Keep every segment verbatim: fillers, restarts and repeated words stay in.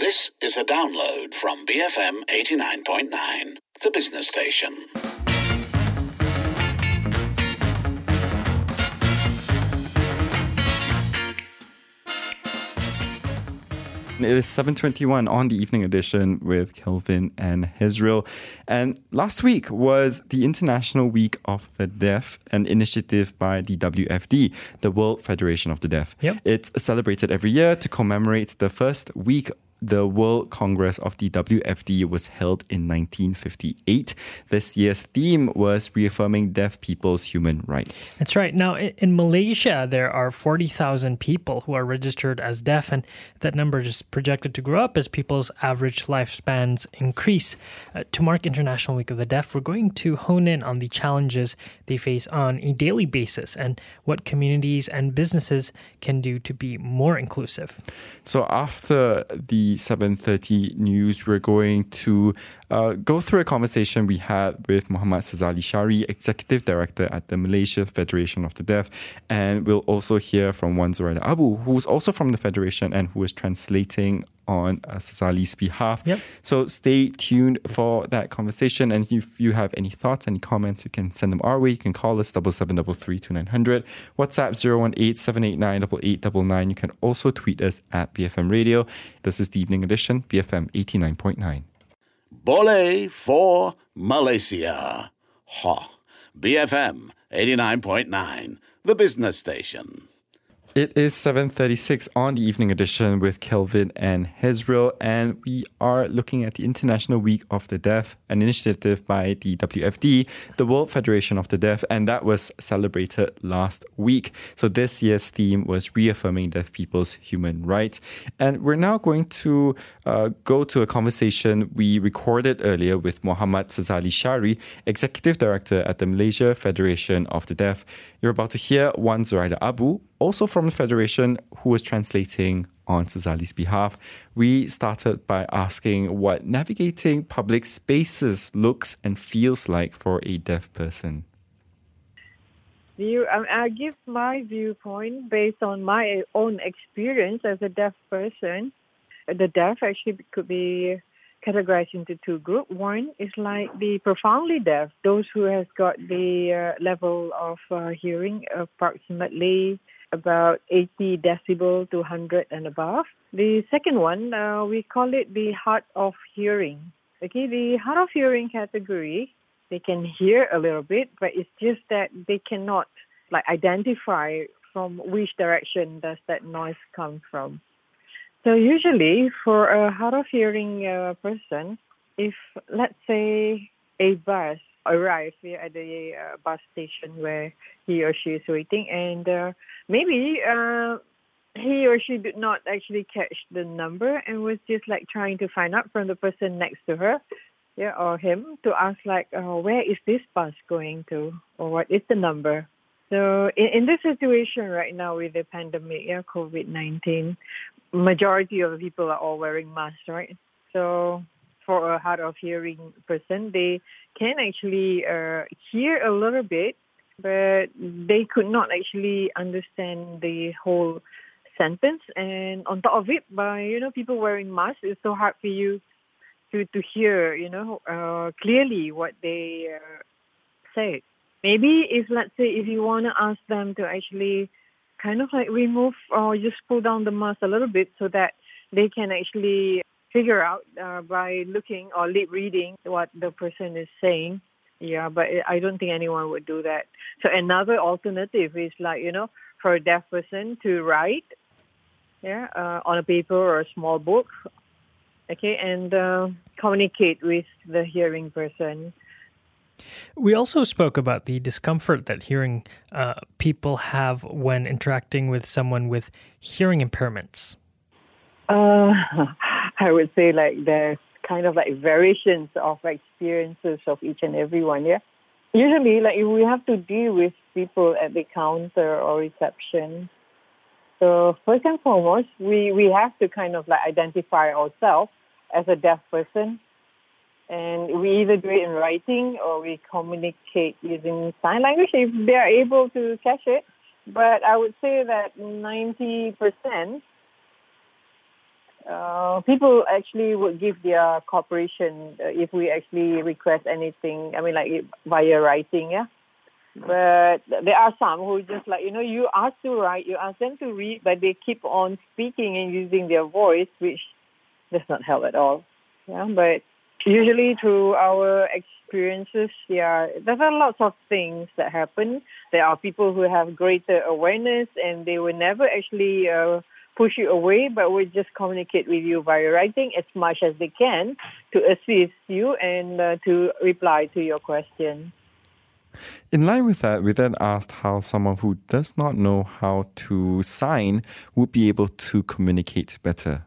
This is a download from B F M eighty-nine point nine, the business station. It is seven twenty-one on the evening edition with Kelvin and Hezril. And last week was the International Week of the Deaf, an initiative by the W F D, the World Federation of the Deaf. Yep. It's celebrated every year to commemorate the first week. The World Congress of the W F D was held in nineteen fifty-eight. This year's theme was reaffirming deaf people's human rights. That's right. Now, in Malaysia, there are forty thousand people who are registered as deaf, and that number is projected to grow up as people's average lifespans increase. Uh, to mark International Week of the Deaf, we're going to hone in on the challenges they face on a daily basis and what communities and businesses can do to be more inclusive. So after the seven thirty news, we're going to uh, go through a conversation we had with Muhammad Sazali Shari, Executive Director at the Malaysia Federation of the Deaf. And we'll also hear from Wan Zuraida Abu, who's also from the Federation and who is translating on uh, Sazali's behalf. Yep. So stay tuned for that conversation. And if you have any thoughts, any comments, you can send them our way. You can call us seven seven three three two nine zero zero. WhatsApp zero one eight seven eight nine eight eight nine nine. You can also tweet us at B F M Radio. This is the evening edition, B F M eighty-nine point nine. Boleh for Malaysia. Ha. B F M eighty-nine point nine, the business station. It is seven thirty-six on the evening edition with Kelvin and Hezril, and we are looking at the International Week of the Deaf, an initiative by the W F D, the World Federation of the Deaf, and that was celebrated last week. So this year's theme was reaffirming deaf people's human rights. And we're now going to uh, go to a conversation we recorded earlier with Muhammad Sazali Shari, Executive Director at the Malaysia Federation of the Deaf. You're about to hear Wan Zuraida Abu, also from the Federation, who was translating on Sazali's behalf. We started by asking what navigating public spaces looks and feels like for a deaf person. You, um, I give my viewpoint based on my own experience as a deaf person. The deaf actually could be categorized into two groups. One is like the profoundly deaf, those who has got the uh, level of uh, hearing approximately about eighty decibel to one hundred and above. The second one, uh, we call it the hard of hearing. Okay, the hard of hearing category, they can hear a little bit, but it's just that they cannot like identify from which direction does that noise come from. So usually for a hard of hearing uh, person, if let's say a bus arrives here at the uh, bus station where he or she is waiting, and uh, maybe uh, he or she did not actually catch the number and was just like trying to find out from the person next to her, yeah, or him, to ask like, oh, where is this bus going to, or what is the number? So in, in this situation right now with the pandemic, yeah, COVID nineteen, majority of the people are all wearing masks, right? So for a hard of hearing person, they can actually uh, hear a little bit, but they could not actually understand the whole sentence. And on top of it, by, you know, people wearing masks, it's so hard for you to, to hear, you know, uh, clearly what they uh, say. Maybe if, let's say, if you want to ask them to actually kind of like remove or just pull down the mask a little bit so that they can actually figure out uh, by looking or lip reading what the person is saying. Yeah, but I don't think anyone would do that. So another alternative is like, you know, for a deaf person to write, yeah, uh, on a paper or a small book, okay, and uh, communicate with the hearing person. We also spoke about the discomfort that hearing uh, people have when interacting with someone with hearing impairments. Uh, I would say like there's kind of like variations of experiences of each and every one, yeah? Usually, like if we have to deal with people at the counter or reception, so first and foremost, we, we have to kind of like identify ourselves as a deaf person. And we either do it in writing or we communicate using sign language if they are able to catch it. But I would say that ninety percent uh, people actually would give their cooperation uh, if we actually request anything. I mean, like via writing, yeah. But there are some who just like, you know, you ask to write, you ask them to read, but they keep on speaking and using their voice, which does not help at all. Yeah, but usually through our experiences, yeah, there are lots of things that happen. There are people who have greater awareness and they will never actually uh, push you away, but will just communicate with you via writing as much as they can to assist you and uh, to reply to your question. In line with that, we then asked how someone who does not know how to sign would be able to communicate better.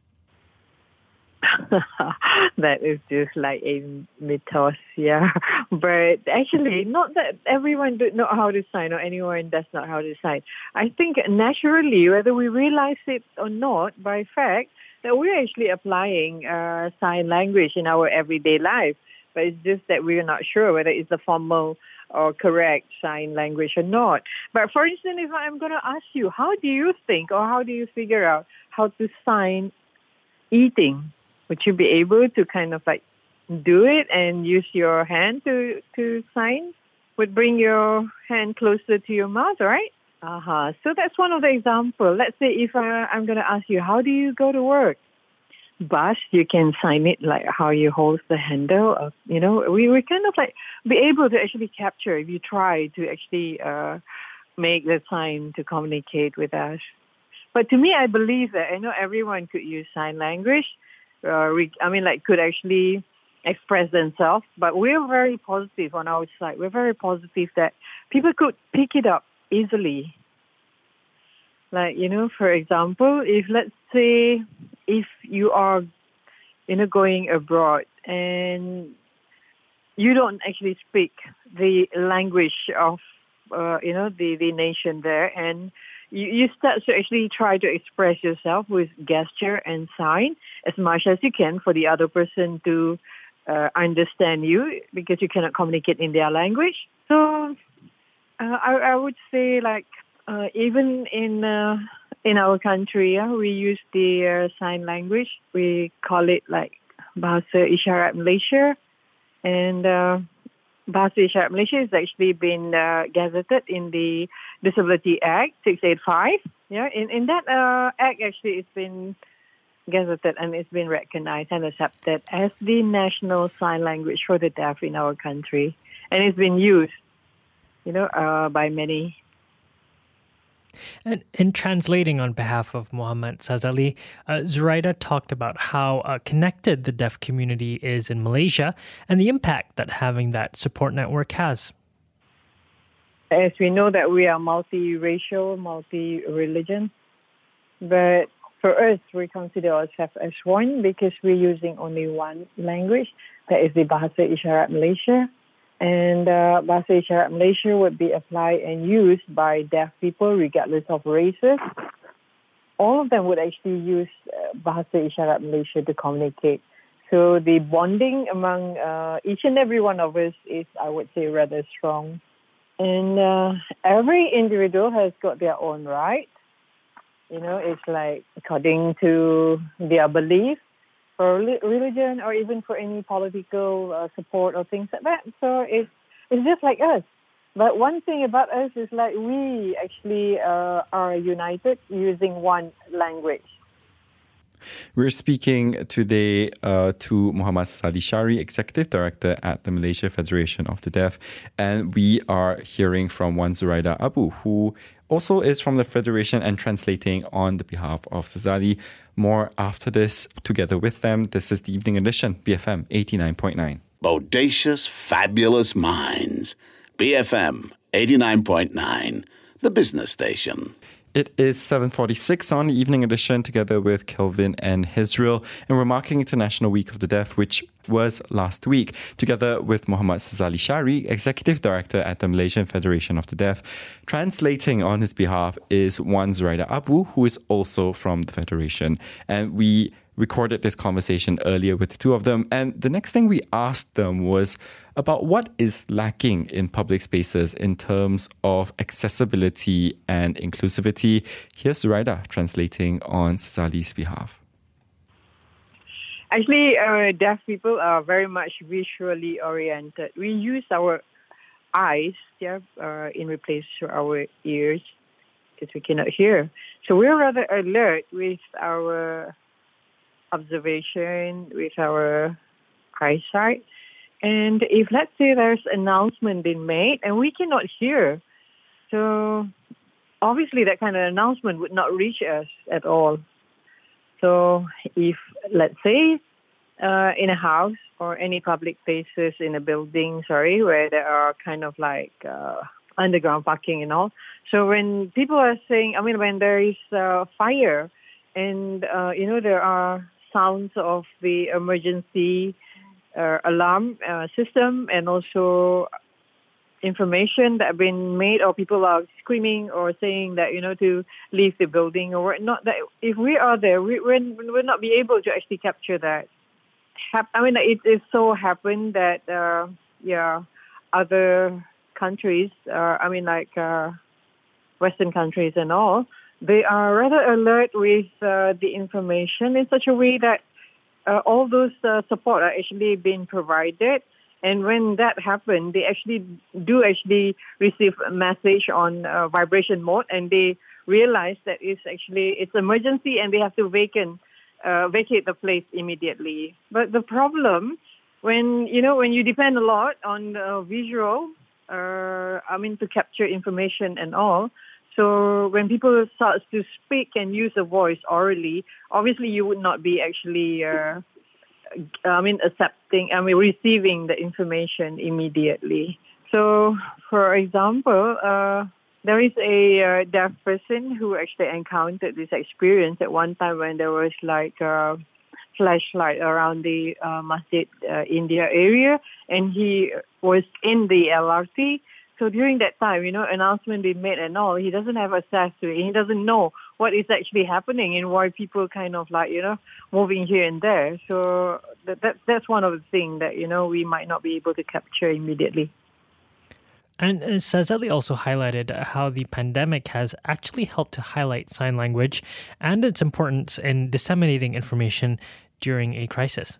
That is just like a mythos, yeah. But actually, not that everyone does know how to sign or anyone does not how to sign. I think naturally, whether we realize it or not, by fact, that we're actually applying uh, sign language in our everyday life. But it's just that we're not sure whether it's the formal or correct sign language or not. But for instance, if I'm going to ask you, how do you think or how do you figure out how to sign eating? Would you be able to kind of like do it and use your hand to, to sign? Would bring your hand closer to your mouth, right? Uh-huh. So that's one of the examples. Let's say if I, I'm going to ask you, how do you go to work? Bus, you can sign it like how you hold the handle. Of, you know, we, we kind of like be able to actually capture if you try to actually uh, make the sign to communicate with us. But to me, I believe that I know everyone could use sign language. Uh, we, I mean, like could actually express themselves. But we're very positive on our side. We're very positive that people could pick it up easily. Like, you know, for example, if let's say if you are, you know, going abroad and you don't actually speak the language of, uh, you know, the, the nation there, and you, you start to actually try to express yourself with gesture and sign as much as you can for the other person to uh, understand you because you cannot communicate in their language. So uh, I, I would say like, Uh, even in uh, in our country, yeah, we use the uh, sign language. We call it like Bahasa Isyarat Malaysia, and uh, Bahasa Isyarat Malaysia has actually been uh, gazetted in the Disability Act six eighty-five. Yeah, in in that uh, act actually it's been gazetted and it's been recognized and accepted as the national sign language for the deaf in our country, and it's been used, you know, uh, by many. And in translating on behalf of Muhammad Sazali, uh, Zuraida talked about how uh, connected the deaf community is in Malaysia and the impact that having that support network has. As we know that we are multi-racial, multi-religion, but for us, we consider ourselves as one because we're using only one language, that is the Bahasa Isyarat Malaysia. And uh, Bahasa Isyarat Malaysia would be applied and used by deaf people regardless of races. All of them would actually use uh, Bahasa Isyarat Malaysia to communicate. So the bonding among uh, each and every one of us is, I would say, rather strong. And uh, every individual has got their own rights. You know, it's like according to their belief, for religion or even for any political uh, support or things like that. So it's, it's just like us. But one thing about us is like we actually uh, are united using one language. We're speaking today uh, to Muhammad Sazali Shari, Executive Director at the Malaysia Federation of the Deaf. And we are hearing from one Zuraida Abu, who also is from the Federation and translating on the behalf of Sazali. More after this, together with them. This is the Evening Edition, B F M eighty-nine point nine. Bodacious, fabulous minds. B F M eighty-nine point nine, the business station. It is seven forty-six on the Evening Edition together with Kelvin and Hezriel, and we're marking International Week of the Deaf, which was last week, together with Muhammad Sazali Shari, Executive Director at the Malaysian Federation of the Deaf. Translating on his behalf is one Zuraida Abu, who is also from the Federation. And we recorded this conversation earlier with the two of them. And the next thing we asked them was about what is lacking in public spaces in terms of accessibility and inclusivity. Here's Zuraida translating on Sazali's behalf. Actually, uh, deaf people are very much visually oriented. We use our eyes, yeah, uh, in replace to our ears because we cannot hear. So we're rather alert with our observation, with our eyesight. And if, let's say, there's an announcement being made and we cannot hear, so obviously that kind of announcement would not reach us at all. So if, let's say, uh, in a house or any public places in a building, sorry, where there are kind of like uh, underground parking and all. So when people are saying, I mean, when there is uh, fire and, uh, you know, there are sounds of the emergency uh, alarm uh, system and also information that have been made, or people are screaming or saying that, you know, to leave the building or whatnot, that if we are there, we will not be able to actually capture that. I mean, it, it so happened that, uh, yeah, other countries, uh, I mean, like uh, Western countries and all, they are rather alert with uh, the information in such a way that uh, all those uh, support are actually being provided. And when that happened, they actually do actually receive a message on uh, vibration mode, and they realize that it's actually it's emergency and they have to vacate uh, vacate the place immediately. But the problem, when you know when you depend a lot on uh, visual, uh, I mean to capture information and all. So when people start to speak and use a voice orally, obviously you would not be actually. Uh, I mean, accepting, I mean, receiving the information immediately. So, for example, uh, there is a uh, deaf person who actually encountered this experience at one time when there was like a flashlight around the uh, Masjid uh, India area, and he was in the L R T. So during that time, you know, announcement being made and all, he doesn't have access to it. He doesn't know what is actually happening and why people kind of like, you know, moving here and there. So that, that that's one of the things that, you know, we might not be able to capture immediately. And uh, Sazali also highlighted how the pandemic has actually helped to highlight sign language and its importance in disseminating information during a crisis.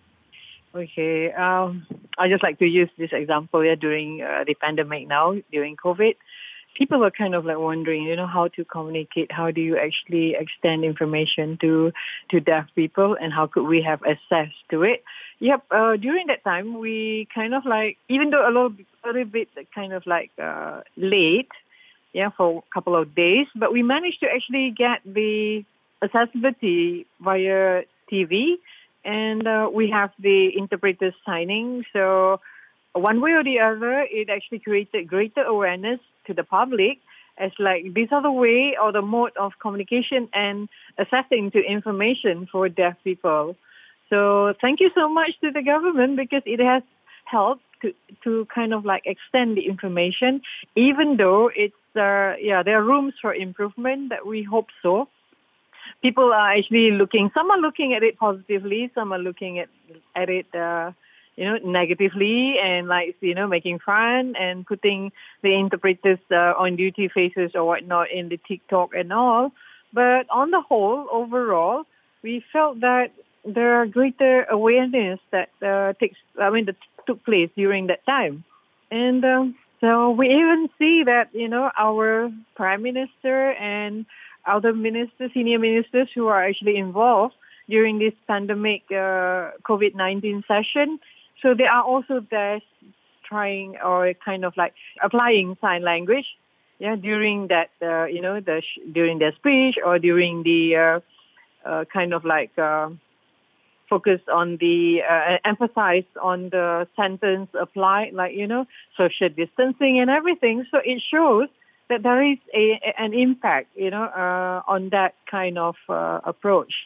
Okay, um, I just like to use this example yeah, during uh, the pandemic now, during COVID. People are kind of like wondering, you know, how to communicate, how do you actually extend information to to deaf people, and how could we have access to it? Yep, uh, during that time, we kind of like, even though a little, a little bit kind of like uh, late, yeah, for a couple of days, but we managed to actually get the accessibility via T V. And uh, we have the interpreters signing. So one way or the other, it actually created greater awareness to the public as like these are the way or the mode of communication and accessing to information for deaf people. So thank you so much to the government because it has helped to, to kind of like extend the information, even though it's, uh, yeah, there are rooms for improvement that we hope so. People are actually looking, some are looking at it positively, some are looking at, at it, uh, you know, negatively and like, you know, making fun and putting the interpreters uh, on duty faces or whatnot in the TikTok and all. But on the whole, overall, we felt that there are greater awareness that uh, takes, I mean, that took place during that time. And um, so we even see that, you know, our Prime Minister and other ministers, senior ministers who are actually involved during this pandemic uh, COVID nineteen session. So they are also there trying or kind of like applying sign language, yeah, during that, uh, you know, the sh- during their speech or during the uh, uh, kind of like uh, focus on the, uh, emphasize on the sentence applied, like, you know, social distancing and everything. So it shows that there is a, an impact, you know, uh, on that kind of uh, approach.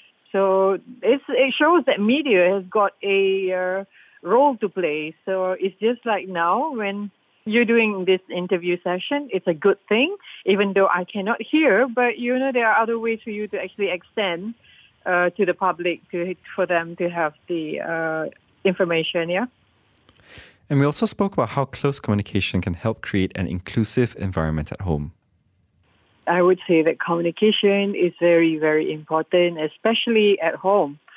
So it's, it shows that media has got a uh, role to play. So it's just like now when you're doing this interview session, it's a good thing, even though I cannot hear, but, you know, there are other ways for you to actually extend uh, to the public to for them to have the uh, information, yeah? And we also spoke about how close communication can help create an inclusive environment at home. I would say that communication is very, very important, especially at home.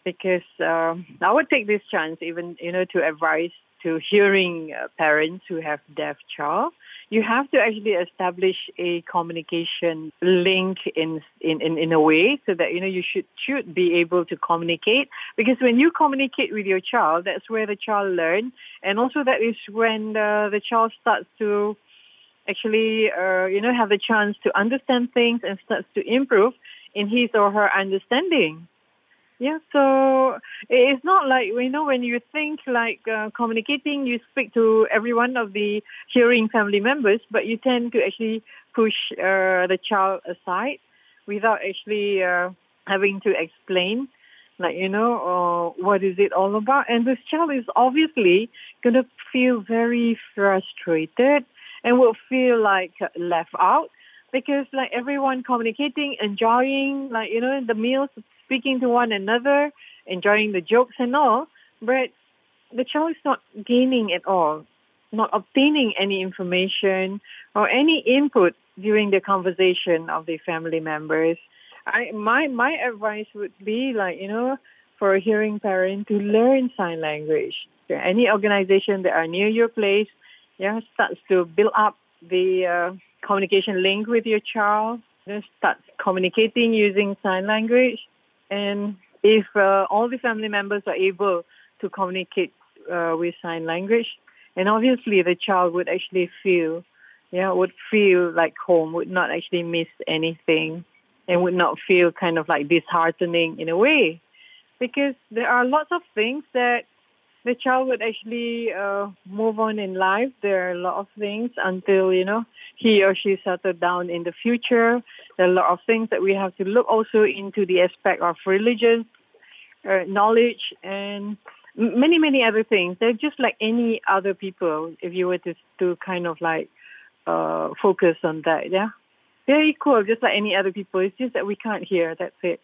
because um, I would take this chance even, you know, to advise to hearing uh, parents who have deaf child. You have to actually establish a communication link in, in, in, in a way so that, you know, you should, should be able to communicate. Because when you communicate with your child, that's where the child learns. And also that is when the, the child starts to actually, uh, you know, have the chance to understand things and starts to improve in his or her understanding. Yeah, so it's not like, you know, when you think like uh, communicating, you speak to every one of the hearing family members, but you tend to actually push uh, the child aside without actually uh, having to explain, like, you know, uh, what is it all about. And this child is obviously going to feel very frustrated and will feel like left out because like everyone communicating, enjoying, like, you know, the meals, speaking to one another, enjoying the jokes and all, but the child is not gaining at all, not obtaining any information or any input during the conversation of the family members. I, my my advice would be like, you know, for a hearing parent to learn sign language. Any organization that are near your place, yeah, starts to build up the uh, communication link with your child, you know, start communicating using sign language. And if uh, all the family members are able to communicate uh, with sign language, and obviously the child would actually feel, yeah, would feel like home, would not actually miss anything, and would not feel kind of like disheartening in a way, because there are lots of things that the child would actually uh, move on in life. There are a lot of things until, you know, he or she settled down in the future. There are a lot of things that we have to look also into the aspect of religious uh, knowledge and many, many other things. They're just like any other people if you were to, to kind of like uh, focus on that, yeah? They're equal, just like any other people. It's just that we can't hear, that's it.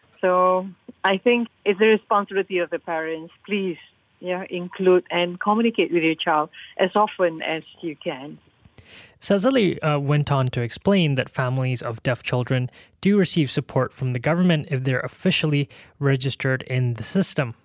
So I think it's the responsibility of the parents. Please, yeah, include and communicate with your child as often as you can. Sazali uh, went on to explain that families of deaf children do receive support from the government if they're officially registered in the system.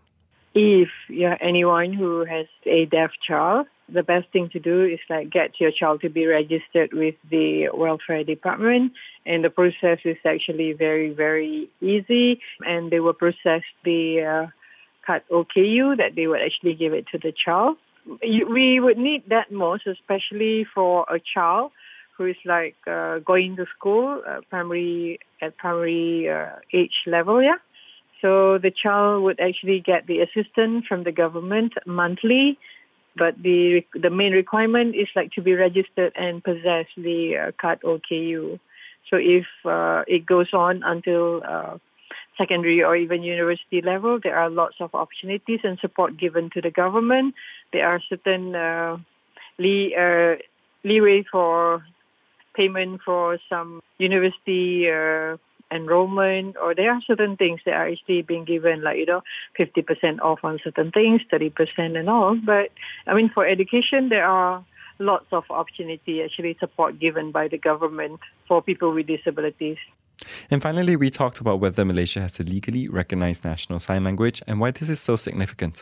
If you're anyone who has a deaf child, the best thing to do is like get your child to be registered with the welfare department, and the process is actually very, very easy, and they will process the uh, card O K U that they would actually give it to the child. We would need that most, especially for a child who is like uh, going to school, uh, primary at primary uh, age level, yeah. So the child would actually get the assistance from the government monthly, but the the main requirement is like to be registered and possess the uh, card O K U. So if uh, it goes on until uh, secondary or even university level, there are lots of opportunities and support given to the government. There are certain uh, lee, uh, leeway for payment for some university uh, enrollment, or there are certain things that are actually being given, like, you know, fifty percent off on certain things, thirty percent and all. But, I mean, for education, there are lots of opportunity, actually, support given by the government for people with disabilities. And finally, we talked about whether Malaysia has a legally recognized national sign language and why this is so significant.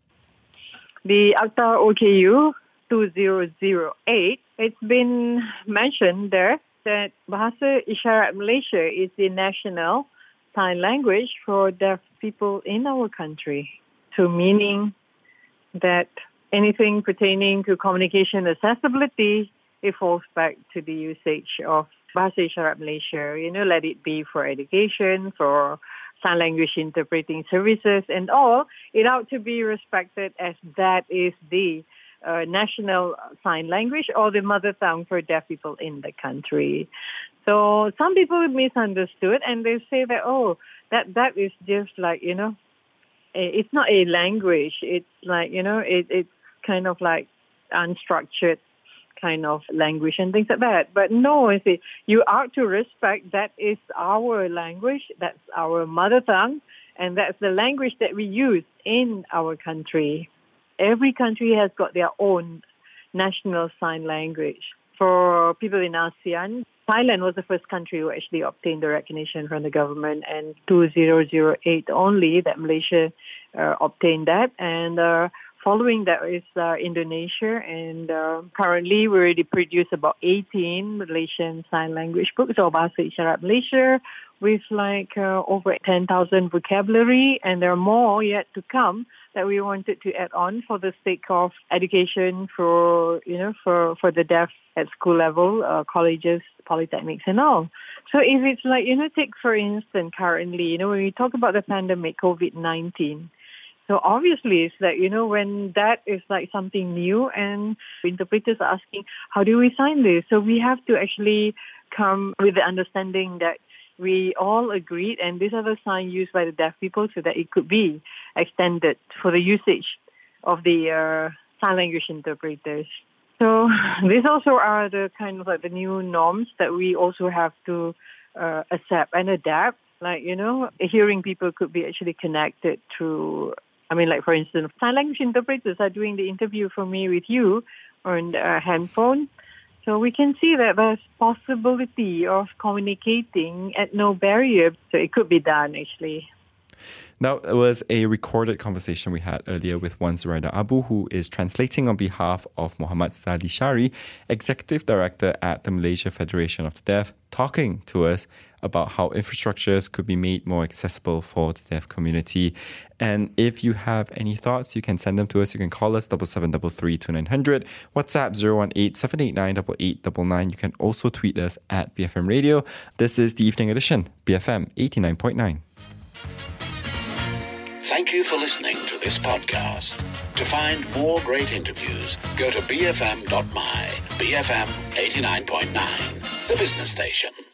The Akta O K U two thousand eight, it's been mentioned there that Bahasa Isyarat Malaysia is the national sign language for deaf people in our country. So meaning that anything pertaining to communication accessibility, it falls back to the usage of Bahasa Isyarat Malaysia, you know, let it be for education, for sign language interpreting services and all. It ought to be respected as that is the uh, national sign language or the mother tongue for deaf people in the country. So some people misunderstood and they say that, oh, that that is just like, you know, it's not a language. It's like, you know, it, it's kind of like unstructured kind of language and things like that. But no, I say you are to respect that is our language, that's our mother tongue, and that's the language that we use in our country. Every country has got their own national sign language. for people in ASEAN, Thailand was the first country who actually obtained the recognition from the government, and two thousand eight only that Malaysia uh, obtained that. And uh, following that is uh, Indonesia, and uh, currently we already produce about eighteen Malaysian Sign Language books, or Bahasa Isyarat Malaysia, with like uh, over ten thousand vocabulary, and there are more yet to come that we wanted to add on for the sake of education for, you know, for, for the deaf at school level, uh, colleges, polytechnics and all. So if it's like, you know, take for instance currently, you know, when we talk about the pandemic, COVID nineteen, so obviously it's like, you know, when that is like something new and interpreters are asking, how do we sign this? So we have to actually come with the understanding that we all agreed, and these are the signs used by the deaf people so that it could be extended for the usage of the uh, sign language interpreters. So these also are the kind of like the new norms that we also have to uh, accept and adapt. Like, you know, hearing people could be actually connected through, I mean, like for instance, sign language interpreters are doing the interview for me with you on a handphone. So we can see that there's possibility of communicating at no barrier. So it could be done, actually. That was a recorded conversation we had earlier with Wan Zuraida Abu, who is translating on behalf of Muhammad Zali Shari, Executive Director at the Malaysia Federation of the Deaf, talking to us about how infrastructures could be made more accessible for the deaf community. And if you have any thoughts, you can send them to us. You can call us seven seven three three two nine zero zero, WhatsApp zero one eight seven eight nine eight eight nine nine. You can also tweet us at B F M Radio. This is the Evening Edition, B F M eighty-nine point nine. Thank you for listening to this podcast. To find more great interviews, go to b f m dot my. B F M eighty-nine point nine, the business station.